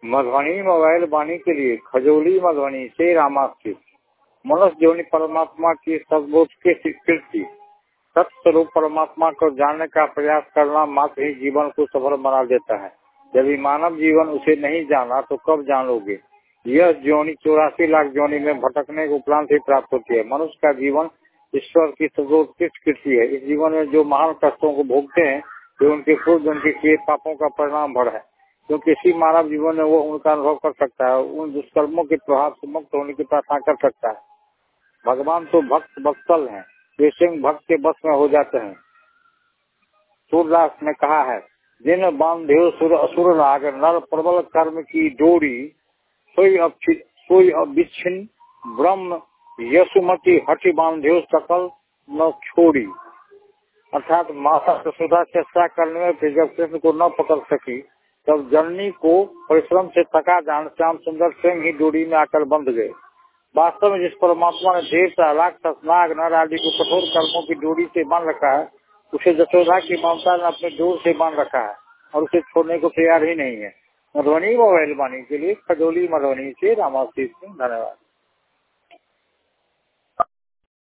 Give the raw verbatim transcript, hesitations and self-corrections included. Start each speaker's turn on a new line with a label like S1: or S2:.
S1: Madhubani mobile वाणी के लिए खजौली मधुबनी से रामास्थित मनुष्य जोनि परमात्मा की सद्बोध की स्वीकृति सत्स्वरूप परमात्मा को जानने का प्रयास करना मात्र ही जीवन को सफल बना देता है। यदि मानव जीवन उसे नहीं जाना तो कब जानोगे। यह जोनि चौरासी लाख जोनि में भटकने के उपरांत ही प्राप्त होती है। मनुष्य का जीवन ईश्वर की सर्वोत्कृष्ट कृति है। इस जीवन में जो महान कष्टों को भोगते हैं वे उनके पूर्व जन्म के किए पापों का परिणाम भर है। जो किसी मानव जीवन में वो उनका अनुभव कर सकता है, उन दुष्कर्मों के प्रभाव से मुक्त होने की प्रार्थना कर सकता है। भगवान तो भक्त वत्सल हैं, वे स्वयं भक्त के बस में हो जाते हैं। सूरदास ने कहा है, जिन बांधे सुर असुर नाग नर प्रबल कर्म की डोरी सोई सोई अविच्छिन्न ब्रह्म यशुमति हटि बांधे सकल न छोड़ी। अर्थात माता यशोदा चेष्टा करने में जब कृष्ण को न पकड़ सकी तब जननी को परिश्रम से थका जान श्याम सुंदर स्वयं ही डोरी में आकर बंध गए। वास्तव में जिस परमात्मा ने देव राक्षस नाग नर आदि को कठोर कर्मों की डोरी से बांध रखा है, उसे यशोदा की ममता ने अपने डोर से बांध रखा है और उसे छोड़ने को तैयार ही नहीं है। मधुबनी मोबाइल वाणी के लिए खजौली मधुबनी से रामाशीष सिंह, धन्यवाद।